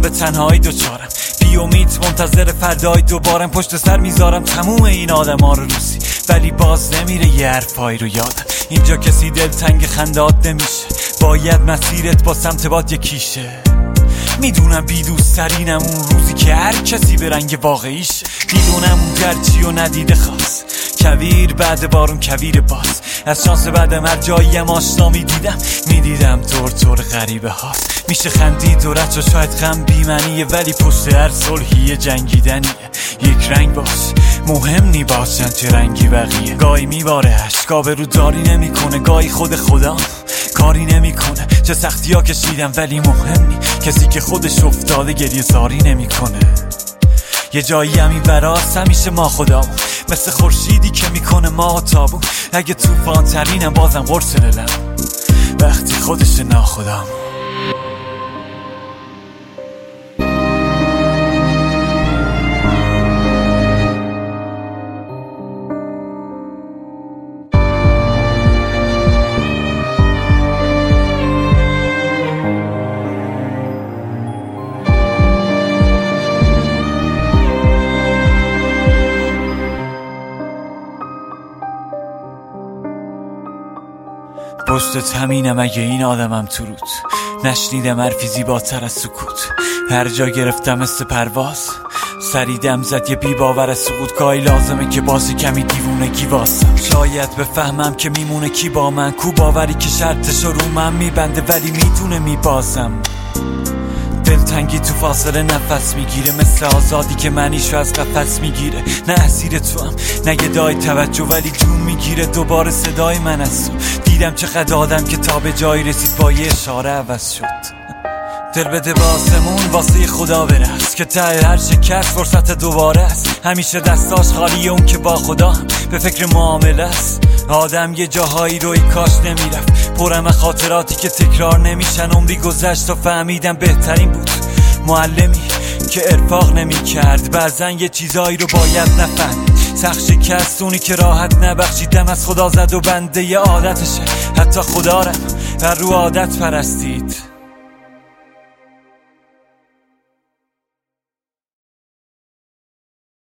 به تنهایی دوچارم، بی امید منتظر فردای دوبارم. پشت سر میذارم تموم این آدم ها رو روزی، ولی باز نمیره یه حرفایی رو یادم. اینجا کسی دلتنگ خندات نمیشه، باید مسیرت با سمت باد یکیشه. میدونم بی دوست ترینم اون روزی که هر کسی به رنگ واقعیشه. میدونم اون گرچی و ندیده خواست، کویر بعد بارون کویر باز. از شانس بعدم هر جاییم آشنا میدیدم طور غریبه هاست. میشه خندید و رد و شاید غم بیمنیه، ولی پشت هر صلحی جنگیدنیه. یک رنگ باش، مهم نی باشن چه رنگی بقیه. گاهی میباره عشقا به رو داری نمیکنه، گاهی خود خودم کاری نمیکنه. چه سختی ها کشیدم ولی مهم نی، کسی که خودش افتاده گریه زاری نمیکنه. یه جایی همین براست همیشه ما خودمون، مثل خورشیدی که میکنه ما تابون. اگه طوفان ترینم بازم قرص دلم وقتی خودش ناخودم. پشت تمینم اگه این آدمم تو رود، نشنیدم حرفی زیباتر از سکوت. هر جا گرفتم مثل پرواز، سری دم زد یه بی باور از سقوط. گاهی لازمه که باز کمی دیوونگی واسم، شاید بفهمم که میمونه کی با من. کو باوری که شرطشو رو من میبنده ولی میدونه میبازم. دلتنگی تو فاصله نفس میگیره، مثل آزادی که منیشو از قفس میگیره. نه اسیر تو هم نه گدای توجه، ولی جون میگیره دوباره صدای من از تو. دیدم چقدر آدم که تا به جایی رسید با یه اشاره عوض شد. دل بده به آسمون واسه خدا برس، که ته هر شکست فرصت دوباره است. همیشه دستاش خالیه اون که با خدا هم به فکر معامله است. آدم یه جاهایی روی کاش نمیرفت، پرم خاطراتی که تکرار نمیشن. عمری گذشت و فهمیدم بهترین بود معلمی که ارفاق نمی کرد. بعضن یه چیزایی رو باید نفهمید، سخت شکست اونی که راحت نبخشیدم. از خدا زد و بنده ی عادتشه، حتی خدا رم بر رو عادت پرستید.